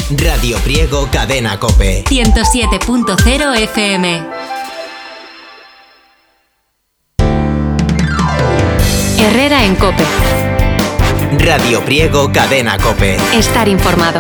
Radio Priego Cadena COPE 107.0 FM. Herrera en COPE. Radio Priego Cadena COPE. Estar informado.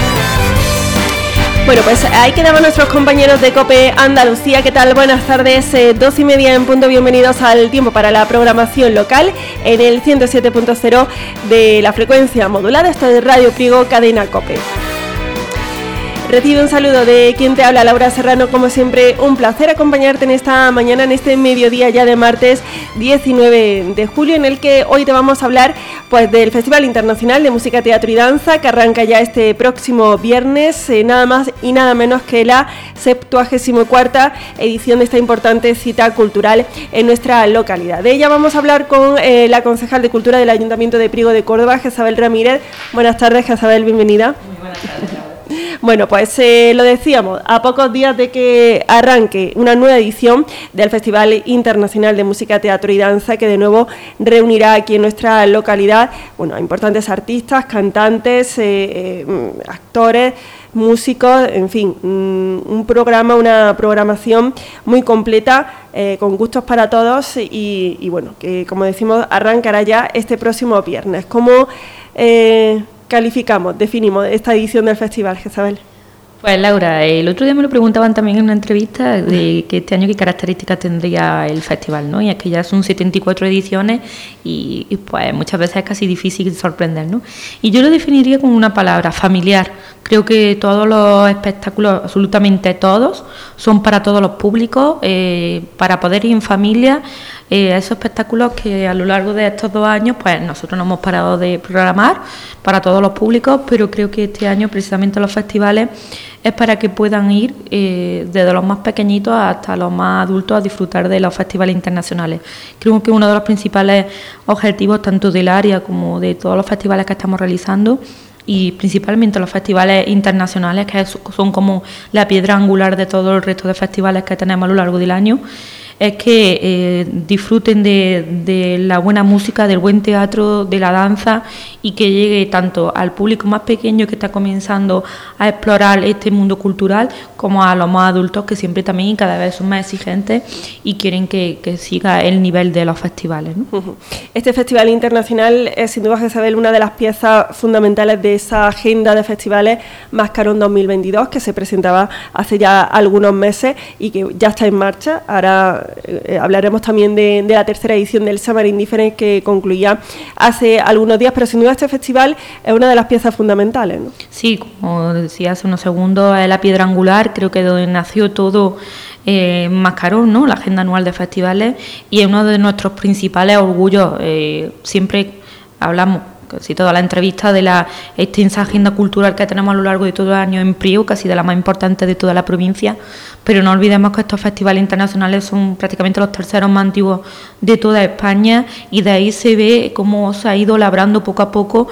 Bueno, pues ahí quedaban nuestros compañeros de COPE Andalucía. ¿Qué tal? Buenas tardes, 2:30 en punto. Bienvenidos al tiempo para la programación local en el 107.0 de la frecuencia modulada. Esto es Radio Priego Cadena COPE. Recibe un saludo de quien te habla, Laura Serrano. Como siempre, un placer acompañarte en esta mañana, en este mediodía ya de martes 19 de julio, en el que hoy te vamos a hablar pues del Festival Internacional de Música, Teatro y Danza, que arranca ya este próximo viernes, nada más y nada menos que la 74ª edición de esta importante cita cultural en nuestra localidad. De ella vamos a hablar con la concejal de Cultura del Ayuntamiento de Priego de Córdoba, Jezabel Ramírez. Buenas tardes, Jezabel, bienvenida. Muy buenas tardes. Bueno, pues lo decíamos, a pocos días de que arranque una nueva edición del Festival Internacional de Música, Teatro y Danza, que de nuevo reunirá aquí en nuestra localidad, bueno, a importantes artistas, cantantes, actores, músicos, en fin, un programa, una programación muy completa, con gustos para todos y bueno, que como decimos, arrancará ya este próximo viernes. ¿Cómo calificamos, definimos esta edición del festival, Jezabel? Pues Laura, el otro día me lo preguntaban también en una entrevista de que este año qué características tendría el festival, ¿no? Y es que ya son 74 ediciones y pues muchas veces es casi difícil sorprender, ¿no? Y yo lo definiría con una palabra: familiar. Creo que todos los espectáculos, absolutamente todos, son para todos los públicos, para poder ir en familia. Esos espectáculos que a lo largo de estos 2 años pues nosotros no hemos parado de programar para todos los públicos, pero creo que este año precisamente los festivales es para que puedan ir desde los más pequeñitos hasta los más adultos a disfrutar de los festivales internacionales. Creo que uno de los principales objetivos tanto del área como de todos los festivales que estamos realizando, y principalmente los festivales internacionales, que son como la piedra angular de todo el resto de festivales que tenemos a lo largo del año, es que disfruten de la buena música, del buen teatro, de la danza, y que llegue tanto al público más pequeño que está comenzando a explorar este mundo cultural, como a los más adultos, que siempre también cada vez son más exigentes y quieren que siga el nivel de los festivales, ¿no? Este festival internacional es sin duda, Jezabel, una de las piezas fundamentales de esa agenda de festivales Mascarón 2022, que se presentaba hace ya algunos meses y que ya está en marcha. Ahora hablaremos también de la tercera edición del Summer Indifference, que concluía hace algunos días, pero sin duda este festival es una de las piezas fundamentales, ¿no? Sí, como decía hace unos segundos, es la piedra angular, creo que donde nació todo Mascarón, ¿no? La agenda anual de festivales, y es uno de nuestros principales orgullos. Siempre hablamos, casi toda la entrevista, de la extensa agenda cultural que tenemos a lo largo de todo el año en Priego, casi de la más importante de toda la provincia, pero no olvidemos que estos festivales internacionales son prácticamente los terceros más antiguos de toda España, y de ahí se ve cómo se ha ido labrando poco a poco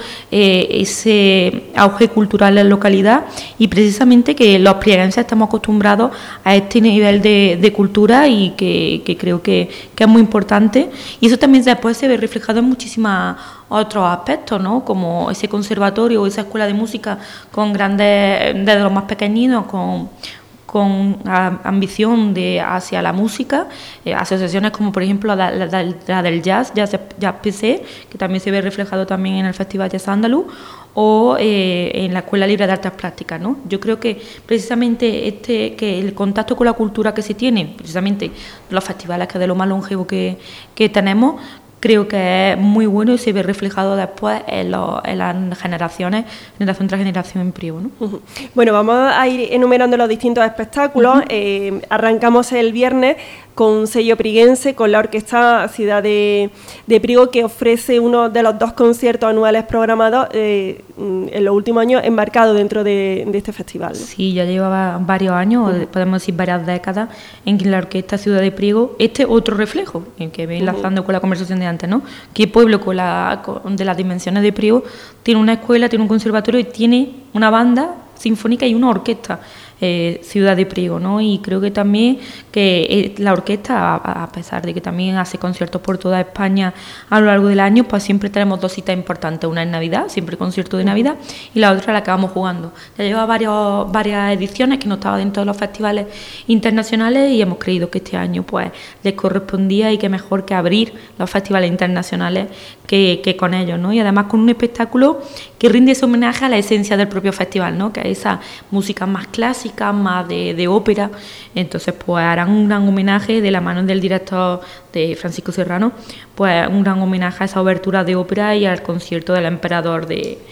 ese auge cultural en la localidad, y precisamente que los prieguenses estamos acostumbrados a este nivel de cultura, y que creo que es muy importante, y eso también después se ve reflejado en muchísimas otros aspectos, ¿no? Como ese conservatorio o esa escuela de música con grandes, desde los más pequeñinos, con ambición hacia la música, asociaciones como por ejemplo la del jazz PC, que también se ve reflejado también en el Festival Jazz Andaluz, o en la Escuela Libre de Artes Plásticas, ¿no? Yo creo que precisamente que el contacto con la cultura que se tiene, precisamente los festivales, que es de lo más longevo que tenemos, creo que es muy bueno y se ve reflejado después en las generación tras generación en Priego, ¿no? Bueno, vamos a ir enumerando los distintos espectáculos. Arrancamos el viernes con sello priguense, con la Orquesta Ciudad de Priego, que ofrece uno de los 2 conciertos anuales programados en los últimos años, embarcados dentro de este festival, ¿no? Sí, ya llevaba varios años, podemos decir varias décadas, en que la Orquesta Ciudad de Priego, otro reflejo, en que me enlazando con la conversación de antes, ¿no? Que pueblo de las dimensiones de Priego tiene una escuela, tiene un conservatorio y tiene una banda sinfónica y una orquesta. Ciudad de Priego, ¿no? Y creo que también que la orquesta, a pesar de que también hace conciertos por toda España a lo largo del año, pues siempre tenemos dos citas importantes, una en Navidad, siempre concierto de Navidad, y la otra la que vamos jugando. Ya lleva varias ediciones que no estaba dentro de los festivales internacionales y hemos creído que este año pues les correspondía y que mejor que abrir los festivales internacionales que con ellos, ¿no? Y además con un espectáculo que rinde ese homenaje a la esencia del propio festival, ¿no? Que es esa música más clásica, más de ópera. Entonces pues harán un gran homenaje de la mano del director de Francisco Serrano, pues un gran homenaje a esa obertura de ópera y al concierto del Emperador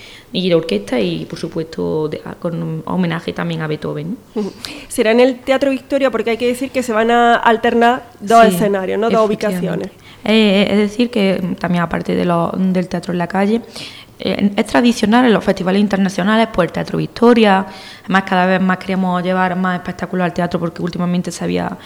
y la orquesta y por supuesto con un homenaje también a Beethoven, ¿no? Será en el Teatro Victoria, porque hay que decir que se van a alternar dos escenarios, ¿no? Dos ubicaciones. Es decir que también aparte del teatro en la calle, es tradicional en los festivales internacionales pues el Teatro Victoria. Además cada vez más queremos llevar más espectáculos al teatro porque últimamente se había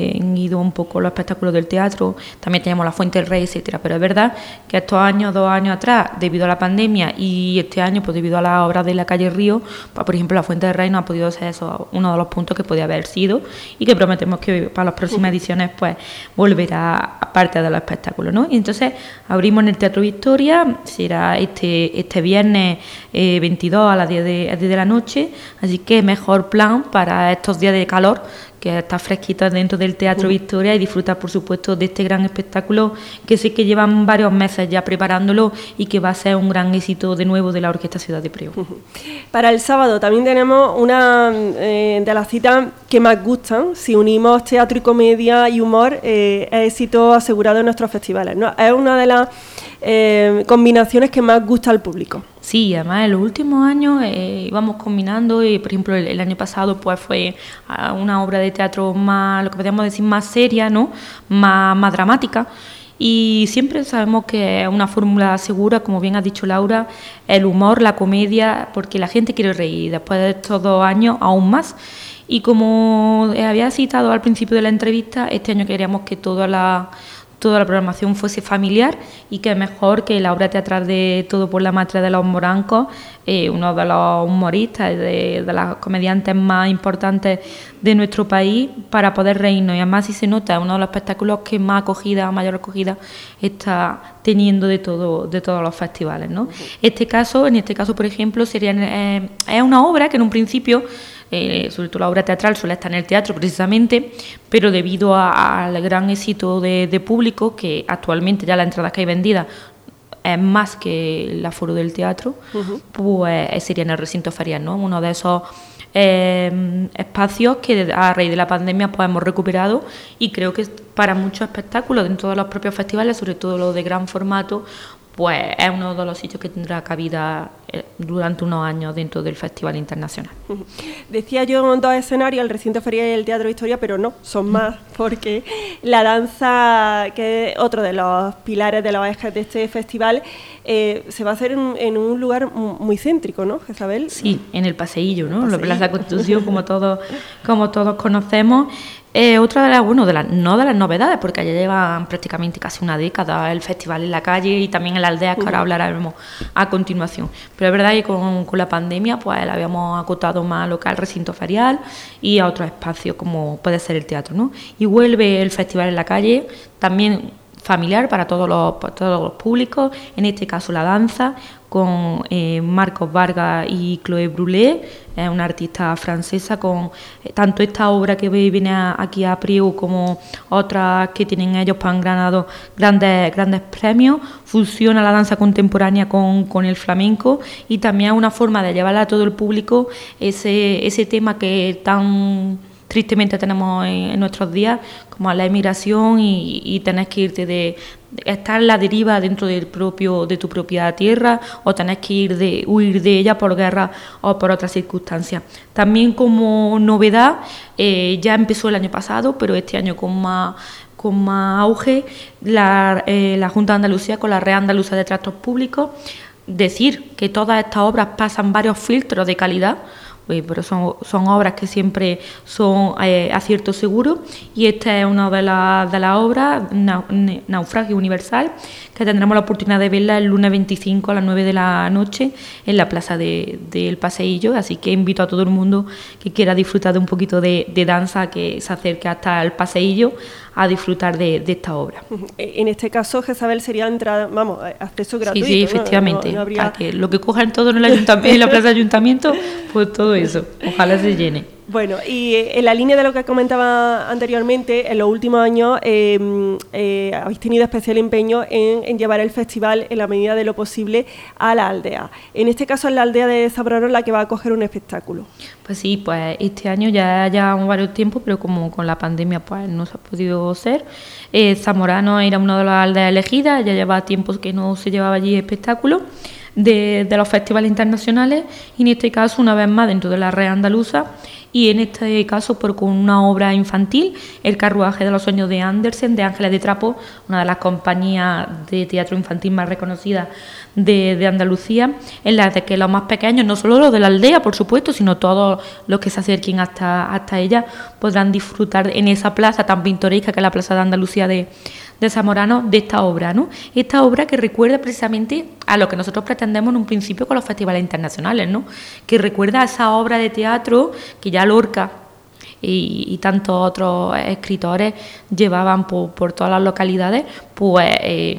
ido un poco los espectáculos del teatro. También teníamos la Fuente del Rey, etcétera. Pero es verdad que estos años, 2 años atrás, debido a la pandemia y este año pues debido a las obras de la calle Río, pues por ejemplo la Fuente del Rey no ha podido ser eso uno de los puntos que podía haber sido y que prometemos que para las próximas ediciones pues volverá a parte de los espectáculos, ¿no? Y entonces abrimos en el Teatro Victoria, será este viernes 22 a las 10 de la noche, así que mejor plan para estos días de calor, que está fresquita dentro del Teatro Victoria y disfrutar por supuesto de este gran espectáculo que sé que llevan varios meses ya preparándolo y que va a ser un gran éxito de nuevo de la Orquesta Ciudad de Priego. Para el sábado también tenemos una de las citas que más gustan. Si unimos teatro y comedia y humor, es éxito asegurado en nuestros festivales, ¿no? Es una de las combinaciones que más gusta al público. Sí, además en los últimos años íbamos combinando y por ejemplo el año pasado pues fue una obra de teatro más, lo que podríamos decir, más seria, ¿no? Más dramática. Y siempre sabemos que es una fórmula segura, como bien ha dicho Laura, el humor, la comedia, porque la gente quiere reír. Después de estos 2 años, aún más. Y como había citado al principio de la entrevista, este año queríamos que toda la programación fuese familiar y que mejor que la obra teatral de Todo por la Matria de los Morancos, uno de los humoristas, de las comediantes más importantes de nuestro país, para poder reírnos. Y además, si se nota, es uno de los espectáculos que mayor acogida está teniendo de todos los festivales, ¿no? En este caso, por ejemplo, es una obra que en un principio, sobre todo la obra teatral, suele estar en el teatro precisamente, pero debido al gran éxito de público, que actualmente ya las entradas que hay vendidas es más que el aforo del teatro, pues sería en el recinto ferial, ¿no? Uno de esos espacios que a raíz de la pandemia pues hemos recuperado, y creo que para muchos espectáculos dentro de los propios festivales, sobre todo los de gran formato, pues es uno de los sitios que tendrá cabida durante unos años dentro del Festival Internacional. Decía yo 2 escenarios, el recinto ferial y el Teatro Victoria, pero no, son más, porque la danza, que es otro de los pilares de los ejes de este festival, se va a hacer en un lugar muy céntrico, ¿no, Jezabel? Sí, en el Paseillo, ¿no? La Plaza Constitución, como todos conocemos. Otra de las novedades, porque allá llevan prácticamente casi una década el festival en la calle y también en la aldea, que ahora hablaremos a continuación. Pero es verdad que con la pandemia pues la habíamos acotado más al local recinto ferial y a otros espacios como puede ser el teatro, ¿no? Y vuelve el festival en la calle, también familiar para todos los públicos, en este caso la danza, con Marcos Vargas y Chloé Brulé, una artista francesa, con tanto esta obra que viene aquí a Priego como otras que tienen ellos, pues han ganado grandes premios. Fusiona la danza contemporánea con el flamenco y también es una forma de llevarla a todo el público ese tema que tan tristemente tenemos en nuestros días, como la emigración y tener que irte de estar en la deriva dentro de tu propia tierra, o tener que huir de ella por guerra o por otras circunstancias. También como novedad, ya empezó el año pasado, pero este año con más auge, la Junta de Andalucía con la Red Andaluza de Tratos Públicos. Decir que todas estas obras pasan varios filtros de calidad, pero son obras que siempre son acierto seguro, y esta es una de las obras, Naufragio Universal, que tendremos la oportunidad de verla el lunes 25 a las 9 de la noche en la plaza del Paseillo, así que invito a todo el mundo que quiera disfrutar de un poquito de danza que se acerque hasta el Paseillo a disfrutar de esta obra. En este caso, Jezabel, sería entrada, acceso gratuito. Sí, efectivamente. No habría... Para que lo que cojan todo en la plaza de ayuntamiento, pues todo eso. Ojalá se llene. Bueno, y en la línea de lo que comentaba anteriormente, en los últimos años habéis tenido especial empeño en llevar el festival en la medida de lo posible a la aldea. En este caso es la aldea de Zamorano la que va a acoger un espectáculo. Pues sí, pues este año ya llevamos varios tiempos, pero como con la pandemia pues no se ha podido hacer. Zamorano era una de las aldeas elegidas, ya llevaba tiempo que no se llevaba allí espectáculos de los festivales internacionales, y en este caso una vez más dentro de la red andaluza, y en este caso con una obra infantil, El carruaje de los sueños de Andersen, de Ángeles de Trapo, una de las compañías de teatro infantil más reconocidas de Andalucía, en la de que los más pequeños, no solo los de la aldea, por supuesto, sino todos los que se acerquen hasta ella, podrán disfrutar en esa plaza tan pintoresca que es la Plaza de Andalucía de Zamorano, de esta obra, ¿no? Esta obra que recuerda precisamente a lo que nosotros pretendemos en un principio con los festivales internacionales, ¿no? Que recuerda a esa obra de teatro que ya Lorca y tantos otros escritores llevaban por todas las localidades, pues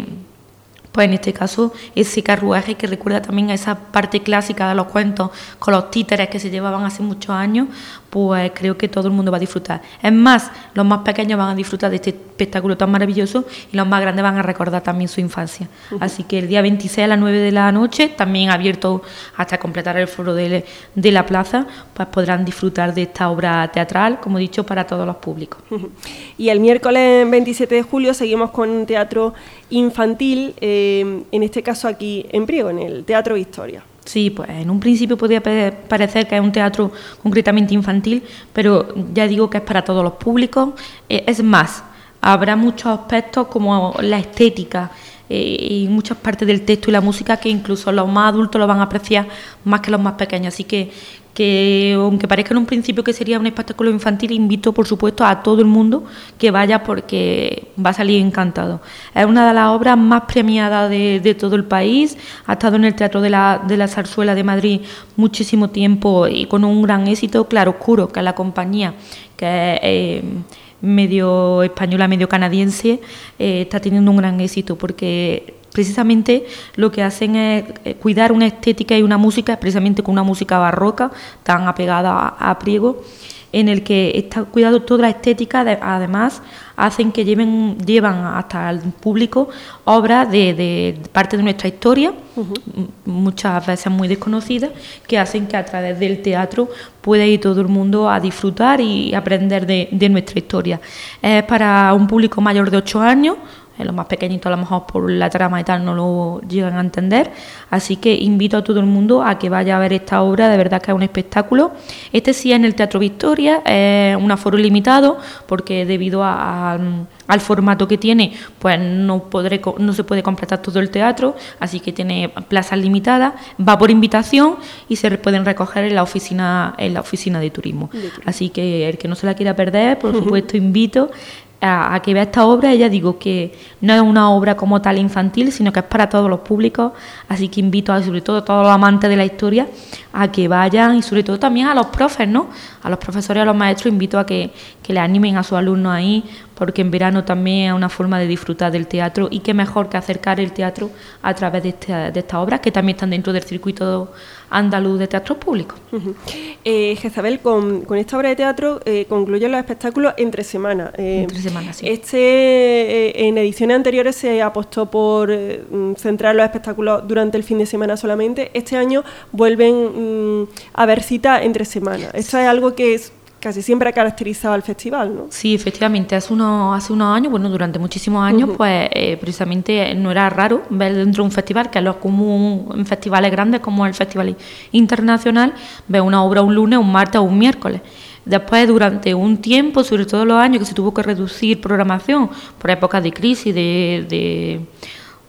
en este caso ese carruaje que recuerda también a esa parte clásica de los cuentos con los títeres que se llevaban hace muchos años, pues creo que todo el mundo va a disfrutar. Es más, los más pequeños van a disfrutar de este espectáculo tan maravilloso, y los más grandes van a recordar también su infancia. Así que el día 26 a las 9 de la noche, también abierto hasta completar el foro de la plaza, pues podrán disfrutar de esta obra teatral, como he dicho, para todos los públicos. Y el miércoles 27 de julio seguimos con teatro infantil, en este caso aquí en Priego, en el Teatro Victoria. Sí, pues en un principio podría parecer que es un teatro concretamente infantil, pero ya digo que es para todos los públicos. Es más, habrá muchos aspectos como la estética y muchas partes del texto y la música que incluso los más adultos lo van a apreciar más que los más pequeños. Así que aunque parezca en un principio que sería un espectáculo infantil, invito por supuesto a todo el mundo que vaya, porque va a salir encantado. Es una de las obras más premiadas de todo el país, ha estado en el Teatro de la Zarzuela de Madrid muchísimo tiempo y con un gran éxito. Claroscuro, que es la compañía que es medio española, medio canadiense, está teniendo un gran éxito porque precisamente lo que hacen es cuidar una estética y una música, precisamente con una música barroca tan apegada a Priego, en el que está cuidado toda la estética. Además hacen que llevan hasta el público obras de parte de nuestra historia, muchas veces muy desconocidas, que hacen que a través del teatro pueda ir todo el mundo a disfrutar y aprender de nuestra historia. Es para un público mayor de 8 años, los más pequeñitos a lo mejor por la trama y tal no lo llegan a entender, así que invito a todo el mundo a que vaya a ver esta obra, de verdad que es un espectáculo. Este sí es en el Teatro Victoria, es un aforo limitado porque debido al formato que tiene, pues no se puede completar todo el teatro, así que tiene plazas limitadas, va por invitación y se pueden recoger en la oficina de turismo. Así que el que no se la quiera perder, por supuesto invito a que vea esta obra. Ya digo que no es una obra como tal infantil, sino que es para todos los públicos, así que invito sobre todo a todos los amantes de la historia a que vayan, y sobre todo también a los profes, ¿no? A los profesores y a los maestros invito a que le animen a sus alumnos ahí, porque en verano también es una forma de disfrutar del teatro, y qué mejor que acercar el teatro a través de estas obras que también están dentro del circuito andaluz de teatros públicos. Jezabel, con esta obra de teatro concluyen los espectáculos entre semana. Entre semana, sí. En ediciones anteriores se apostó por centrar los espectáculos durante el fin de semana solamente. Este año vuelven a haber cita entre semana. Esto es algo que casi siempre ha caracterizado al festival, ¿no? Sí, efectivamente. Hace unos años, durante muchísimos años, pues precisamente no era raro ver dentro de un festival, que es lo común en festivales grandes como el Festival Internacional, ver una obra un lunes, un martes o un miércoles. Después, durante un tiempo, sobre todo los años que se tuvo que reducir programación por épocas de crisis,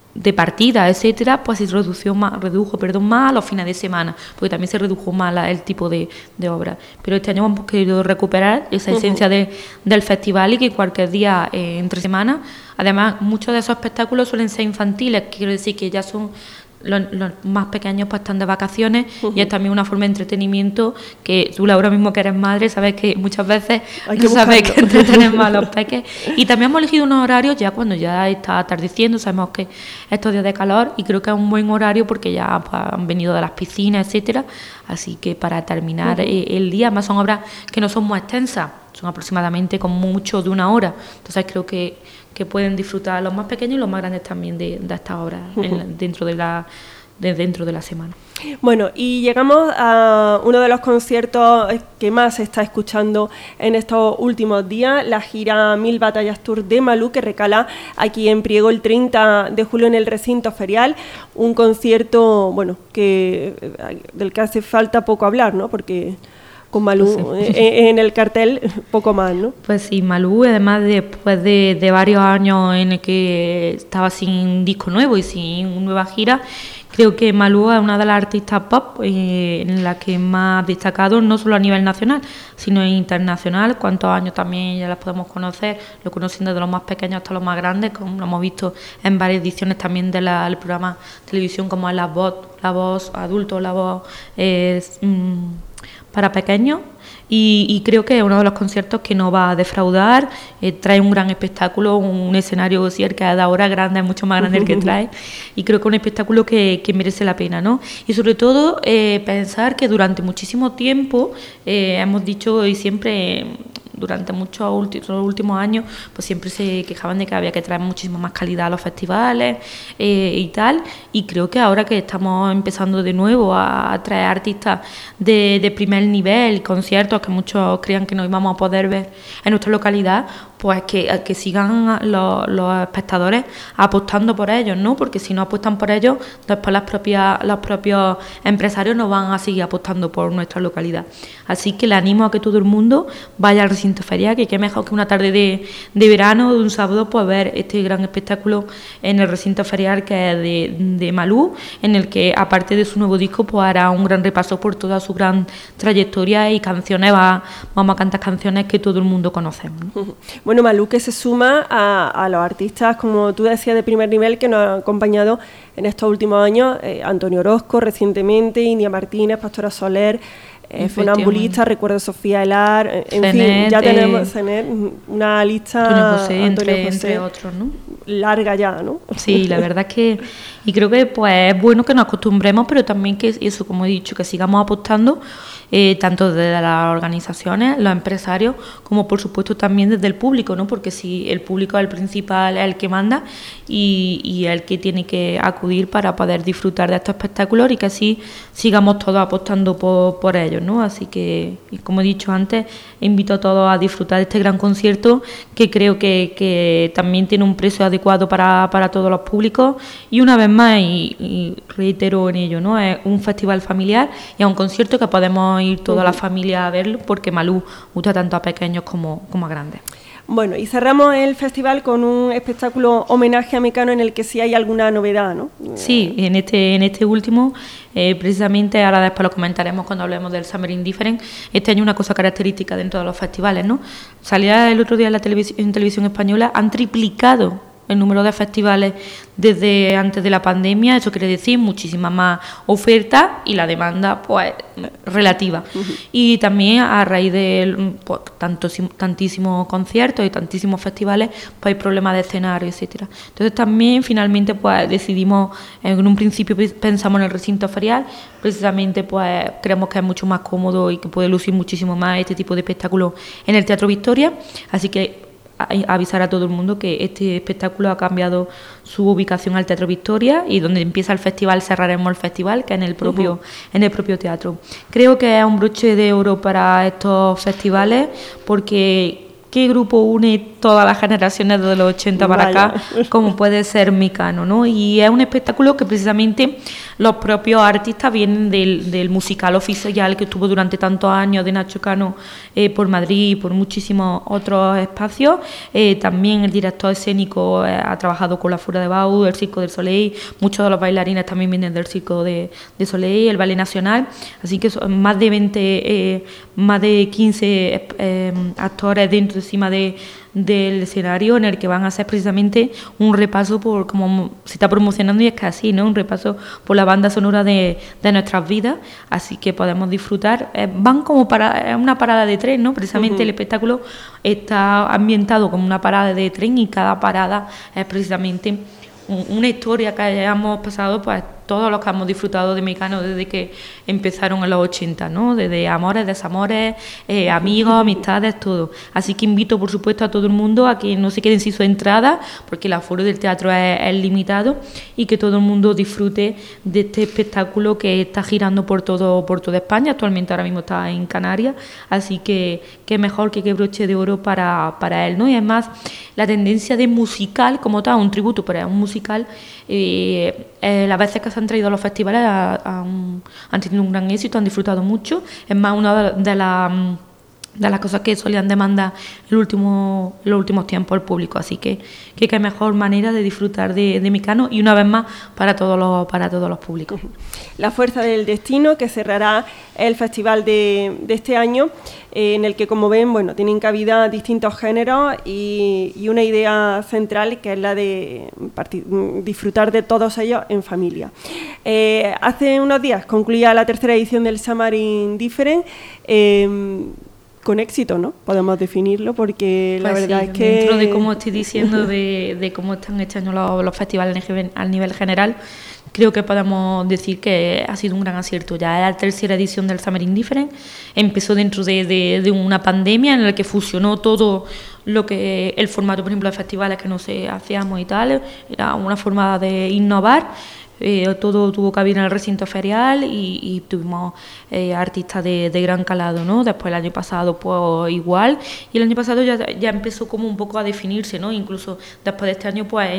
de partida, etcétera, pues se redujo más a los fines de semana, porque también se redujo más el tipo de obra. Pero este año hemos querido recuperar esa esencia del festival y que cualquier día entre semana, además muchos de esos espectáculos suelen ser infantiles, quiero decir que ya son los más pequeños pues están de vacaciones y es también una forma de entretenimiento que tú ahora mismo que eres madre sabes que muchas veces no sabes que entretener más a los peques. Y también hemos elegido unos horarios ya cuando ya está atardeciendo, sabemos que estos días de calor y creo que es un buen horario porque ya pues, han venido de las piscinas, etcétera, así que para terminar el día, además son obras que no son muy extensas, son aproximadamente con mucho de 1 hora, entonces creo que pueden disfrutar los más pequeños y los más grandes también de estas obras dentro de la semana. Bueno, y llegamos a uno de los conciertos que más se está escuchando en estos últimos días, la gira 1000 Batallas Tour de Malú, que recala aquí en Priego el 30 de julio en el recinto ferial, un concierto, bueno, del que hace falta poco hablar, ¿no? Porque con Malú en el cartel poco más, ¿no? Pues sí, Malú, además después de varios años en el que estaba sin disco nuevo y sin nueva gira, creo que Malú es una de las artistas pop en la que más destacado, no solo a nivel nacional, sino internacional. Cuántos años también ya las podemos conocer, lo conocen desde los más pequeños hasta los más grandes, como lo hemos visto en varias ediciones también del programa de televisión, como es la voz adulto, la voz para pequeños, y creo que es uno de los conciertos que no va a defraudar, trae un gran espectáculo, un escenario si el que da ahora grande, es mucho más grande el que trae, y creo que es un espectáculo que merece la pena, ¿no? Y sobre todo pensar que durante muchísimo tiempo hemos dicho y siempre durante los últimos años, pues siempre se quejaban de que había que traer muchísima más calidad a los festivales y tal, y creo que ahora que estamos empezando de nuevo a traer artistas de primer nivel, conciertos que muchos creían que no íbamos a poder ver en nuestra localidad, pues que sigan los espectadores apostando por ellos, ¿no? Porque si no apuestan por ellos, después los propios empresarios no van a seguir apostando por nuestra localidad. Así que le animo a que todo el mundo vaya al recinto ferial, que qué mejor que una tarde de verano, de un sábado, pues ver este gran espectáculo en el recinto ferial que es de Malú, en el que aparte de su nuevo disco, pues hará un gran repaso por toda su gran trayectoria y canciones, vamos a cantar canciones que todo el mundo conoce, ¿no? Bueno, Malú, que se suma a los artistas, como tú decías, de primer nivel que nos han acompañado en estos últimos años, Antonio Orozco recientemente, India Martínez, Pastora Soler, Funambulista, recuerdo Sofía Elar, en Cenet, fin, ya tenemos Cenet, una lista, Antonio José, José, entre otros, ¿no? Larga ya, ¿no? Sí, la verdad es que, y creo que pues es bueno que nos acostumbremos, pero también que eso, como he dicho, que sigamos apostando, tanto desde las organizaciones, los empresarios, como por supuesto también desde el público, ¿no? Porque si el público es el principal, es el que manda y es el que tiene que acudir para poder disfrutar de estos espectáculos y que así sigamos todos apostando por ellos, ¿no? Así que, como he dicho antes, invito a todos a disfrutar de este gran concierto que creo que también tiene un precio adecuado para todos los públicos y una vez más, y reitero en ello, ¿no? Es un festival familiar y es un concierto que podemos ir toda la familia a verlo porque Malú gusta tanto a pequeños como a grandes. Bueno, y cerramos el festival con un espectáculo homenaje a Mecano en el que sí hay alguna novedad, ¿no? Sí, en este último, precisamente, ahora después lo comentaremos cuando hablemos del Summer Indifferent, este año una cosa característica dentro de los festivales, ¿no? Salía el otro día en televisión española, han triplicado el número de festivales desde antes de la pandemia, eso quiere decir muchísima más oferta y la demanda pues relativa. Y también a raíz de pues, tantísimos conciertos y tantísimos festivales, pues hay problemas de escenario, etcétera. Entonces también finalmente pues decidimos, en un principio pensamos en el recinto ferial, precisamente pues creemos que es mucho más cómodo y que puede lucir muchísimo más este tipo de espectáculo en el Teatro Victoria, así que avisar a todo el mundo que este espectáculo ha cambiado su ubicación al Teatro Victoria y donde empieza el festival cerraremos el festival, que es en el propio teatro. Creo que es un broche de oro para estos festivales porque ¿qué grupo une todas las generaciones de los 80 para acá, como puede ser Mecano, ¿no? Y es un espectáculo que precisamente los propios artistas vienen del musical oficial que estuvo durante tantos años de Nacho Cano por Madrid y por muchísimos otros espacios. También el director escénico ha trabajado con la Fura de Bau, el Circo del Soleil, muchos de los bailarines también vienen del Circo de Soleil, el Ballet Nacional, así que son más de 20, más de 15 actores dentro encima del escenario, en el que van a hacer precisamente un repaso por, como se está promocionando, y es que así, ¿no? Un repaso por la banda sonora de nuestras vidas, así que podemos disfrutar. Van como para una parada de tren, ¿no? Precisamente el espectáculo está ambientado como una parada de tren, y cada parada es precisamente una historia que hayamos pasado, pues todos los que hemos disfrutado de Mecano desde que empezaron en los 80, ¿no? Desde amores, desamores, amigos, amistades, todo. Así que invito, por supuesto, a todo el mundo a que no se queden sin su entrada, porque el aforo del teatro es limitado, y que todo el mundo disfrute de este espectáculo que está girando por toda España. Actualmente ahora mismo está en Canarias, así que qué mejor que qué broche de oro para él, ¿no? Y además la tendencia de musical como tal, un tributo, pero es un musical, las veces que se han traído a los festivales han tenido un gran éxito, han disfrutado mucho. Es más, una de las cosas que solían demandar en los últimos tiempos el público, así que qué mejor manera de disfrutar de Mecano, y una vez más para todos los públicos. La Fuerza del Destino, que cerrará el festival de este año, en el que, como ven, bueno, tienen cabida distintos géneros y una idea central, que es la de disfrutar de todos ellos en familia. Hace unos días concluía la tercera edición del Summer in Different, con éxito, ¿no? Podemos definirlo, porque pues la verdad es que... Dentro de cómo estoy diciendo, de cómo están este año los festivales al nivel general, creo que podemos decir que ha sido un gran acierto. Ya es la tercera edición del Summer in Different. Empezó dentro de una pandemia en la que fusionó todo lo que el formato, por ejemplo, de festivales que no se hacíamos y tal. Era una forma de innovar. Todo tuvo cabida en el recinto ferial, y tuvimos artistas de gran calado, ¿no? Después el año pasado pues igual, y el año pasado ya empezó como un poco a definirse, ¿no? Incluso después de este año pues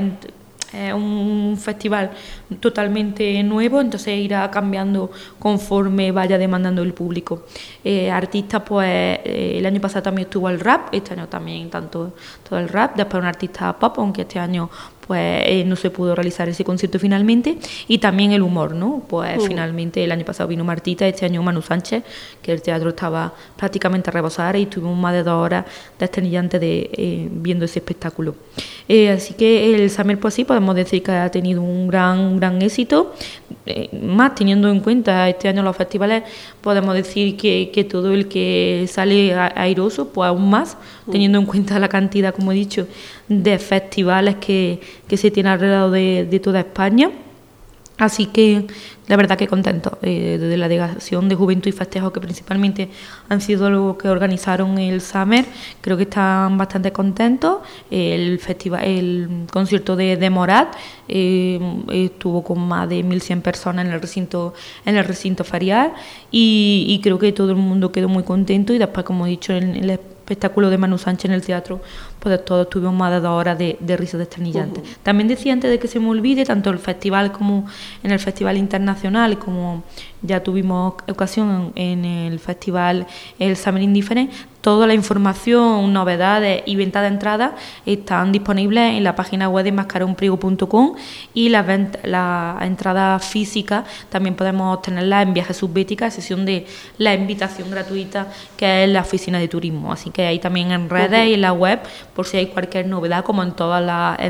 un festival totalmente nuevo, entonces irá cambiando conforme vaya demandando el público. Artistas, pues el año pasado también estuvo el rap, este año también todo el rap, después un artista pop, aunque este año pues no se pudo realizar ese concierto finalmente, y también el humor, ¿no? Pues finalmente el año pasado vino Martita, este año Manu Sánchez, que el teatro estaba prácticamente a rebosar, y tuvimos más de 2 horas desternillantes viendo ese espectáculo. Así que el Summer, pues sí, podemos decir que ha tenido un gran éxito, más teniendo en cuenta este año los festivales, podemos decir que todo el que sale airoso, pues aún más, teniendo en cuenta la cantidad, como he dicho, de festivales que se tiene alrededor de toda España. Así que la verdad que contento de la Delegación de Juventud y Festejos, que principalmente han sido los que organizaron el Summer. Creo que están bastante contentos. El concierto de Morat estuvo con más de 1.100 personas en el recinto ferial, y creo que todo el mundo quedó muy contento. Y después, como he dicho, en el espectáculo de Manu Sánchez en el teatro, pues todos tuvimos más de 2 horas de risas desternillantes. También decía, antes de que se me olvide, tanto el festival como en el Festival Internacional, como ya tuvimos ocasión en el festival el Summer in Different, toda la información, novedades y venta de entradas están disponibles en la página web de mascaronpriego.com, y las entradas físicas también podemos obtenerlas en Viajes Subbética, a sesión de la invitación gratuita, que es la oficina de turismo. Así que ahí también en redes y en la web, por si hay cualquier novedad, como en todos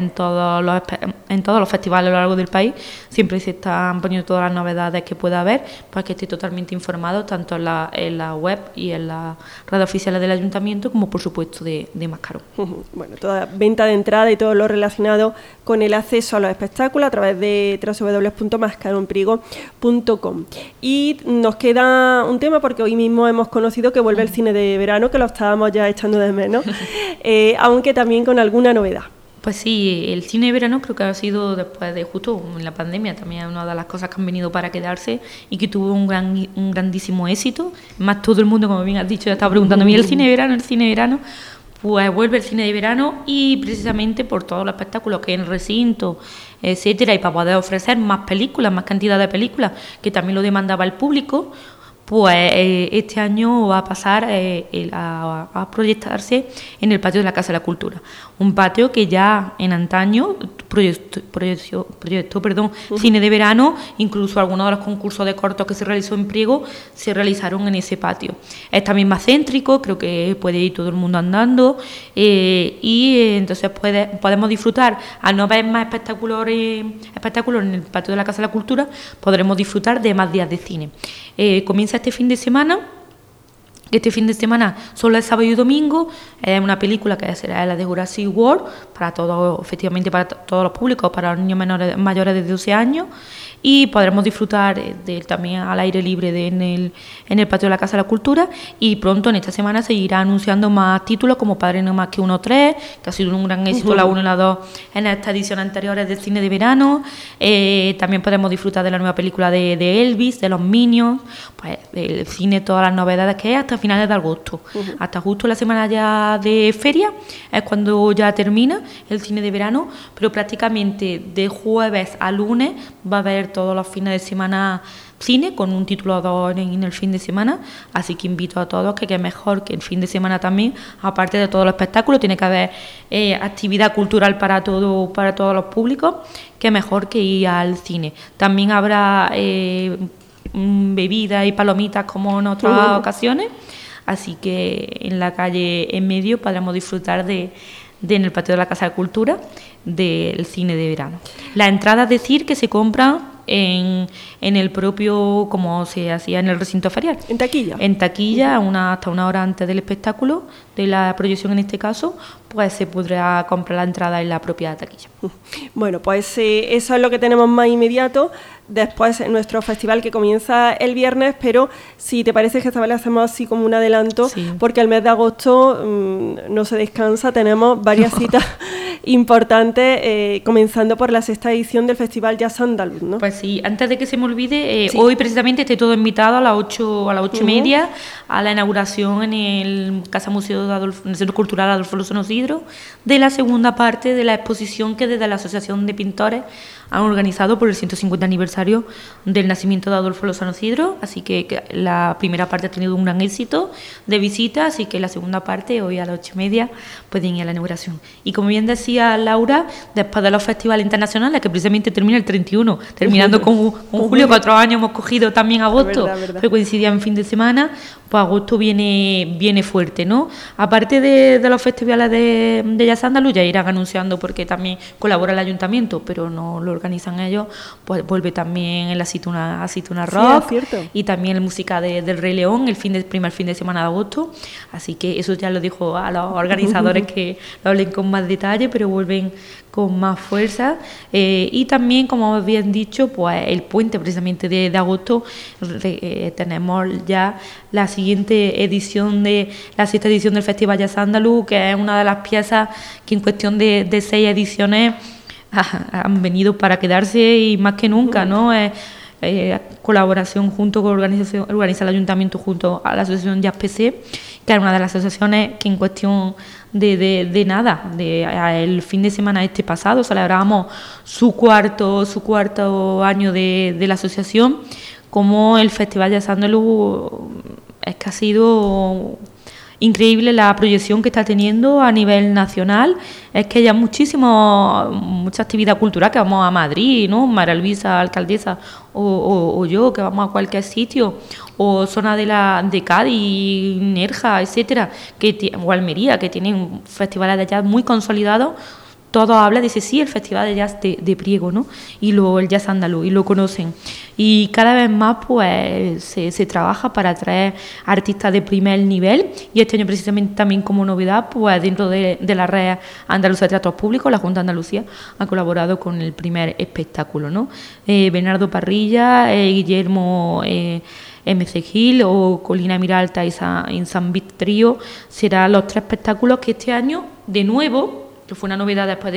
los festivales a lo largo del país, siempre se están poniendo todas las novedades que pueda haber, para que esté totalmente informado, tanto en la web y en las redes oficiales del Ayuntamiento, como por supuesto de Mascarón. Bueno, toda venta de entrada y todo lo relacionado con el acceso a los espectáculos a través de www.mascaronpriego.com. Y nos queda un tema, porque hoy mismo hemos conocido que vuelve el cine de verano, que lo estábamos ya echando de menos, aunque también con alguna novedad. Pues sí, el cine de verano creo que ha sido, después de justo en la pandemia, también una de las cosas que han venido para quedarse, y que tuvo un grandísimo éxito. Más todo el mundo, como bien has dicho, ya estaba preguntando, ¿y el cine de verano? pues vuelve el cine de verano y precisamente por todos los espectáculos que hay en el recinto, etcétera, y para poder ofrecer más películas, más cantidad de películas, que también lo demandaba el público, pues este año va a pasar a proyectarse en el patio de la Casa de la Cultura. Un patio que ya en antaño proyectó cine de verano, incluso algunos de los concursos de cortos que se realizó en Priego se realizaron en ese patio. Es también más céntrico, creo que puede ir todo el mundo andando y entonces podemos disfrutar, al no ver más espectáculos en el patio de la Casa de la Cultura, podremos disfrutar de más días de cine. Comienza este fin de semana. Este fin de semana solo es sábado y domingo. Es una película que será la de Jurassic World para todos, efectivamente para todos los públicos, para los niños mayores de 12 años, y podremos disfrutar también al aire libre en el patio de la Casa de la Cultura. Y pronto en esta semana se irá anunciando más títulos como Padre No Más Que 1 3, que ha sido un gran éxito la 1 y la 2 en estas ediciones anteriores del cine de verano. También podemos disfrutar de la nueva película de Elvis, de los Minions, pues del cine, todas las novedades que hay hasta finales de agosto. Hasta justo la semana ya de feria es cuando ya termina el cine de verano, pero prácticamente de jueves a lunes va a haber todos los fines de semana cine, con un título o dos en el fin de semana, así que invito a todos que mejor que el fin de semana también, aparte de todos los espectáculos, tiene que haber actividad cultural para todos los públicos, que mejor que ir al cine. También habrá bebidas y palomitas como en otras ocasiones, así que en la calle en medio podremos disfrutar en el patio de la Casa de Cultura del cine de verano. Las entradas, decir que se compran en el propio, como se hacía en el recinto ferial. ¿En taquilla? En taquilla, hasta una hora antes del espectáculo, de la proyección en este caso, pues se podrá comprar la entrada en la propia taquilla. Bueno, pues eso es lo que tenemos más inmediato. Después nuestro festival que comienza el viernes, pero si te parece que esta vez le hacemos así como un adelanto, sí, porque el mes de agosto no se descansa, tenemos varias citas importantes, comenzando por la 6ª edición del Festival Jazz Andaluz, ¿no? Pues sí, antes de que se me olvide, sí, hoy precisamente estoy todo invitado a las 8:30 a la inauguración en el Casa Museo en el Centro Cultural Adolfo Lozano Sidro de la segunda parte de la exposición que desde la Asociación de Pintores han organizado por el 150 aniversario del nacimiento de Adolfo Lozano Sidro, así que la primera parte ha tenido un gran éxito de visita, así que la segunda parte, hoy a las 8:30, pueden ir a la inauguración. Y como bien decía Laura, después de los festivales internacionales, que precisamente termina el 31, terminando con julio, 4 años hemos cogido también agosto, que coincidía en fin de semana, pues agosto viene fuerte, ¿no? Aparte de los festivales de Jazz Andaluz, ya irán anunciando porque también colabora el ayuntamiento, pero no lo organizan ellos, pues vuelve también el Aceituna Rock, sí, y también el música del Rey León el primer fin de semana de agosto, así que eso ya lo dijo a los organizadores que lo hablen con más detalle, pero vuelven con más fuerza, y también, como habían dicho, pues el puente precisamente de agosto tenemos ya la siguiente edición la 6ª edición del Festival Jazz Andaluz, que es una de las piezas que en cuestión de 6 ediciones han venido para quedarse y más que nunca, ¿no? Colaboración junto con organiza el ayuntamiento junto a la asociación Jazz PC, que es una de las asociaciones que en cuestión de nada, el fin de semana pasado celebramos su cuarto año de la asociación, como el Festival Jazz Andaluz es que ha sido increíble la proyección que está teniendo a nivel nacional. Es que ya mucha actividad cultural, que vamos a Madrid, ¿no? María Luisa, alcaldesa, o yo, que vamos a cualquier sitio, o zona de Cádiz, Nerja, etcétera, o Almería, que tienen festivales de jazz muy consolidados. Todo habla de ese, sí, el Festival de Jazz de Priego, ¿no? Y el Jazz Andaluz, y lo conocen. Y cada vez más pues se trabaja para atraer artistas de primer nivel, y este año precisamente también como novedad, pues dentro de la red andaluza de teatros públicos, la Junta de Andalucía ha colaborado con el primer espectáculo, ¿no? Bernardo Parrilla, Guillermo MC Gil o Colina Miralta y San Bit Trío serán los 3 espectáculos que este año, de nuevo, que fue una novedad después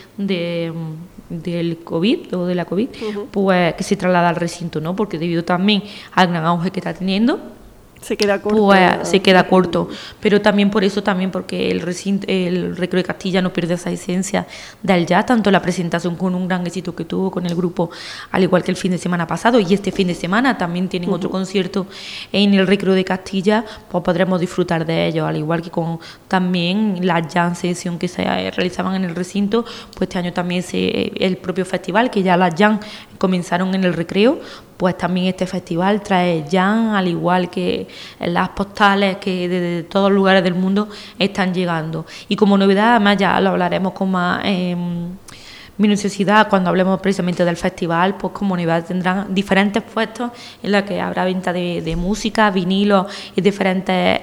del COVID o de la COVID, pues que se traslada al recinto, ¿no? Porque debido también al gran auge que está teniendo, se queda corto. Pues se queda corto, pero también por eso, también porque el Recreo de Castilla no pierde esa esencia del jazz, tanto la presentación con un gran éxito que tuvo con el grupo, al igual que el fin de semana pasado, y este fin de semana también tienen otro concierto en el Recreo de Castilla, pues podremos disfrutar de ellos, al igual que con también las jam sessions que se realizaban en el recinto, pues este año también el propio festival, que ya las jam comenzaron en el Recreo, pues también este festival trae jam, al igual que las postales que desde todos los lugares del mundo están llegando. Y como novedad, además ya lo hablaremos con más minuciosidad cuando hablemos precisamente del festival, pues como novedad tendrán diferentes puestos en los que habrá venta de música, vinilos y diferentes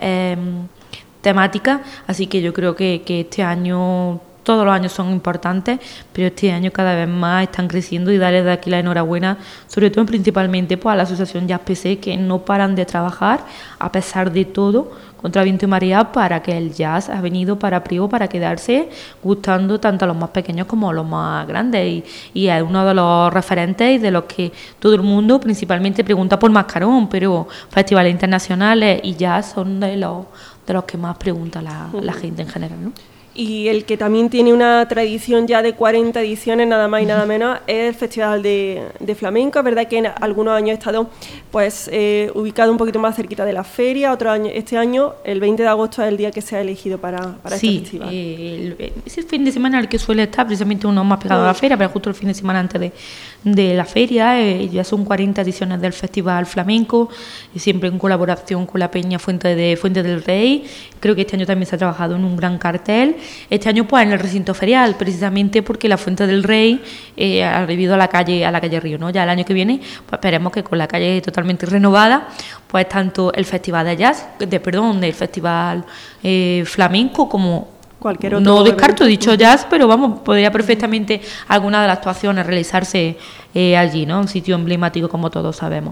temáticas, así que yo creo que este año... Todos los años son importantes, pero este año cada vez más están creciendo y darles de aquí la enhorabuena, sobre todo principalmente pues, a la Asociación Jazz PC, que no paran de trabajar a pesar de todo, contra viento y marea, para que el jazz ha venido para Priego para quedarse, gustando tanto a los más pequeños como a los más grandes. Y es uno de los referentes y de los que todo el mundo principalmente pregunta por Mascarón, pero festivales internacionales y jazz son de los que más pregunta la gente en general, ¿no? Y el que también tiene una tradición ya de 40 ediciones, nada más y nada menos, es el Festival de Flamenco. Es verdad que en algunos años ha estado pues ubicado un poquito más cerquita de la feria. Este año, el 20 de agosto, es el día que se ha elegido para este festival. Sí, ese fin de semana el que suele estar, precisamente uno más pegado a la feria, pero justo el fin de semana antes de la feria. Ya son 40 ediciones del Festival Flamenco, siempre en colaboración con la Peña Fuente del Rey. Creo que este año también se ha trabajado en un gran cartel. Este año pues en el recinto ferial, precisamente porque la Fuente del Rey ha revivido a la calle Río, ¿no? Ya el año que viene pues esperemos que con la calle totalmente renovada, pues tanto el Festival de Jazz, del Festival Flamenco como cualquier otro. No descarto dicho jazz, pero vamos, podría perfectamente alguna de las actuaciones realizarse allí, ¿no? Un sitio emblemático como todos sabemos.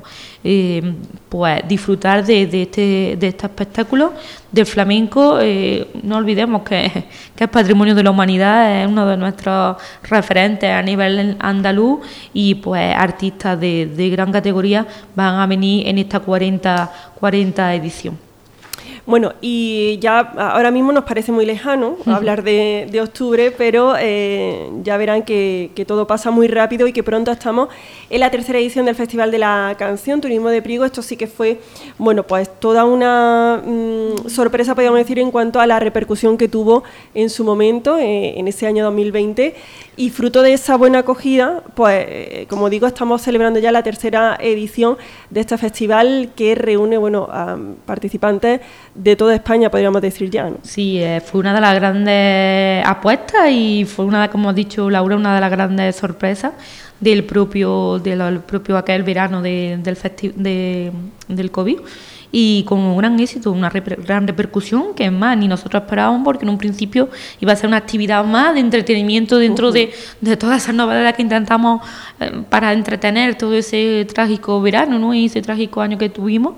Pues disfrutar de este espectáculo del flamenco. No olvidemos que es patrimonio de la humanidad, es uno de nuestros referentes a nivel andaluz, y pues artistas de gran categoría van a venir en esta 40 edición. Bueno, y ya ahora mismo nos parece muy lejano hablar de octubre, pero ya verán que todo pasa muy rápido y que pronto estamos en la tercera edición del Festival de la Canción, Turismo de Priego. Esto sí que fue, bueno, pues toda una sorpresa, podríamos decir, en cuanto a la repercusión que tuvo en su momento, en ese año 2020. Y fruto de esa buena acogida, pues como digo, estamos celebrando ya la tercera edición de este festival que reúne, bueno, a participantes de toda España, podríamos decir ya, ¿no? Sí, fue una de las grandes apuestas y fue como ha dicho Laura, una de las grandes sorpresas del propio aquel verano del COVID. Y con un gran éxito, una gran repercusión, que es más, ni nosotros esperábamos, porque en un principio iba a ser una actividad más de entretenimiento dentro de todas esas novedades que intentamos para entretener todo ese trágico verano, ¿no? Y ese trágico año que tuvimos.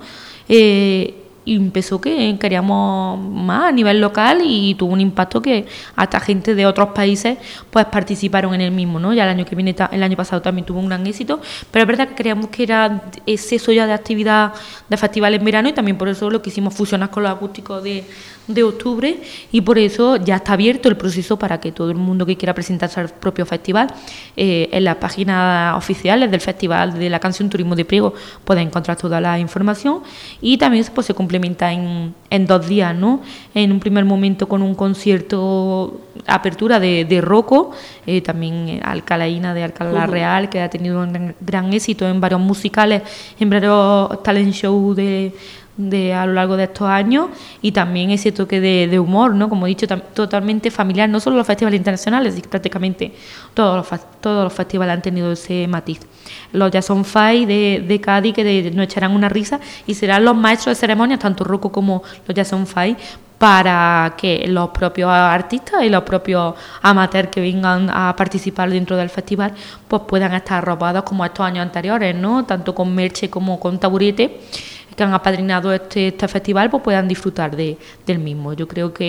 Y empezó que queríamos más a nivel local y tuvo un impacto que hasta gente de otros países pues participaron en el mismo, ¿no? Ya el año pasado también tuvo un gran éxito, pero es verdad que creíamos que era exceso ya de actividad de festival en verano, y también por eso lo quisimos fusionar con los acústicos de octubre, y por eso ya está abierto el proceso para que todo el mundo que quiera presentarse al propio festival en las páginas oficiales del Festival de la Canción Turismo de Priego pueda encontrar toda la información. Y también pues se complementa en 2 días, ¿no? En un primer momento con un concierto apertura de Rocco, también Alcalaína de Alcalá Real, que ha tenido un gran éxito en varios musicales, en varios talent shows a lo largo de estos años, y también ese toque de humor, ¿no? Como he dicho, totalmente familiar, no solo los festivales internacionales, sino que prácticamente todos los festivales han tenido ese matiz. Los Jazz on Fire de Cádiz, que nos echarán una risa, y serán los maestros de ceremonias, tanto Rocco como los Jazz on Fire, para que los propios artistas y los propios amateurs que vengan a participar dentro del festival pues puedan estar arropados como estos años anteriores, ¿no? Tanto con merche como con taburete, que han apadrinado este festival, pues puedan disfrutar del mismo. Yo creo que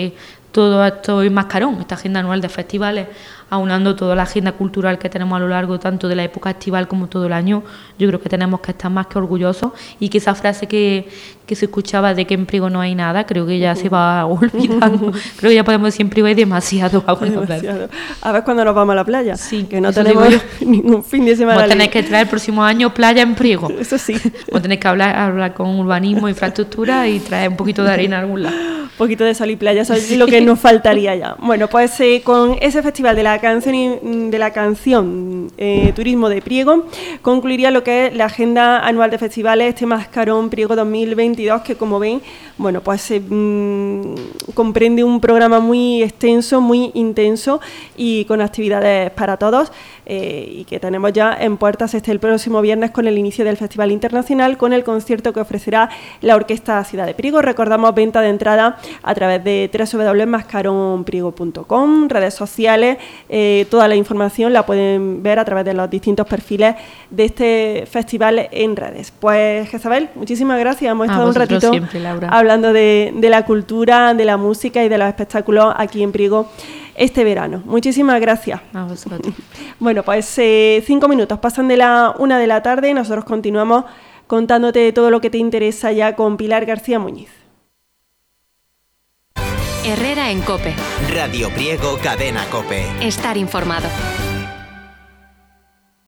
todo esto es mascarón, esta agenda anual de festivales, aunando toda la agenda cultural que tenemos a lo largo tanto de la época estival como todo el año. Yo creo que tenemos que estar más que orgullosos, y que esa frase que se escuchaba de que en Priego no hay nada, creo que ya se va olvidando. Creo que ya podemos decir en Priego hay demasiado. A ver cuando nos vamos a la playa, sí, que no tenemos ningún fin de semana. Vamos a tener que traer el próximo año playa en Priego. Eso sí. Vamos a tener que hablar con urbanismo, infraestructura y traer un poquito de arena a algún lado. Un poquito de sol y playa, eso es lo que nos faltaría ya. Bueno, pues con ese festival de la canción Turismo de Priego concluiría lo que es la agenda anual de festivales, este Mascarón Priego 2022, que como ven, bueno, pues comprende un programa muy extenso, muy intenso y con actividades para todos, y que tenemos ya en puertas el próximo viernes con el inicio del Festival Internacional, con el concierto que ofrecerá la Orquesta Ciudad de Priego. Recordamos, venta de entrada a través de www.mascaronpriego.com, redes sociales, toda la información la pueden ver a través de los distintos perfiles de este festival en redes. Pues Jezabel, muchísimas gracias, hemos estado un ratito siempre, Laura, hablando de la cultura, de la música y de los espectáculos aquí en Priego este verano. Muchísimas gracias. A vosotros. Bueno, pues 5 minutos pasan de la 1 de la tarde y nosotros continuamos contándote todo lo que te interesa ya con Pilar García Muñiz. Herrera en COPE. Radio Priego, Cadena COPE. Estar informado.